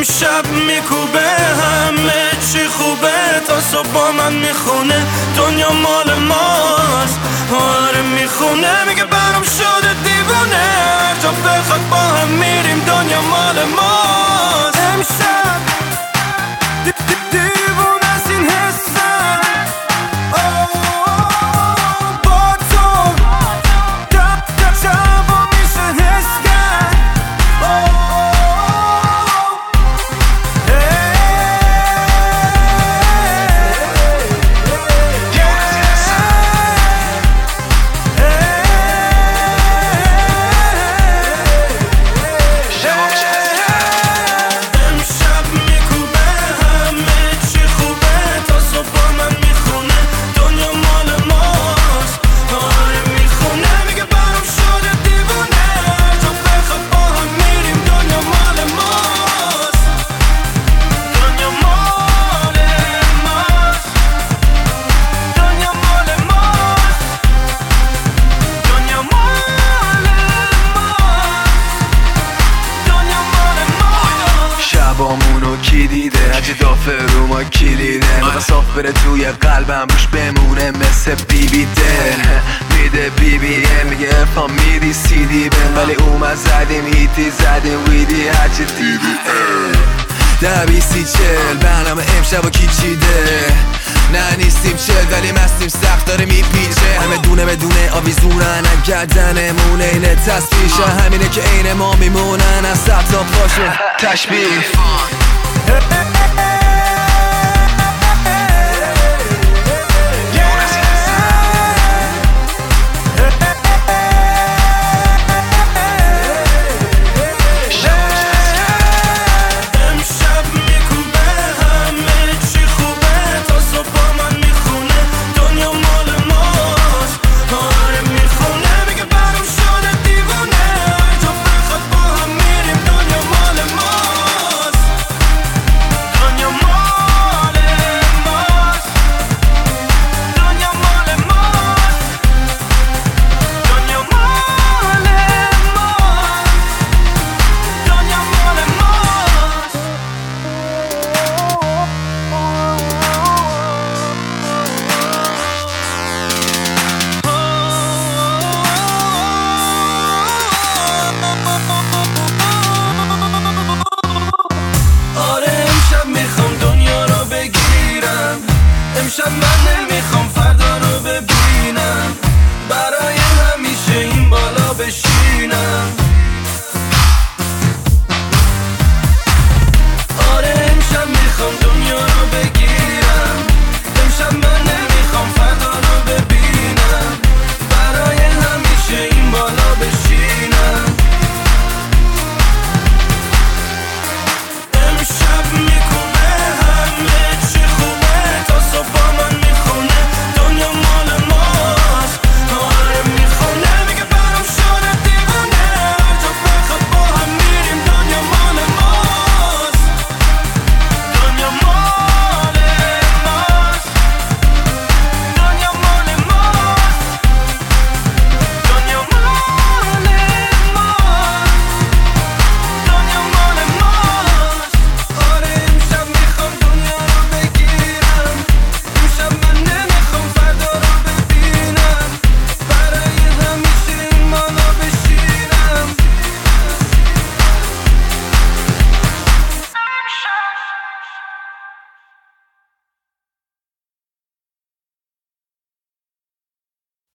امشب میکوبه همه چی خوبه، تا صبح با من میخونه دنیا مال ماست. آره میخونه میگه برام شده دیوونه، تا بخواد با هم میریم دنیا مال ماست. امشب دیوونه از این حسم، با تو شبا میشه حس کرد. شبامونو کی دیده؟ هرچی دافه رو ما کلیده، ندا صاف بره توی قلبم روش بمونه مثل بیبی دل. میده بیبی میگه افام میدی سیدی بن، ولی اومد زدیم هیتی زدیم ویدی هرچی دیدی. 10-20-40 برنامه امشب و کی چیده؟ نه نیستیم چل ولی مستیم سخت داره میپیچه، همه دونه بدونه آویزونن گردنمونه، اینه تصفیشه همینه که عین ما میمونن از سطح پاشون تشبیه.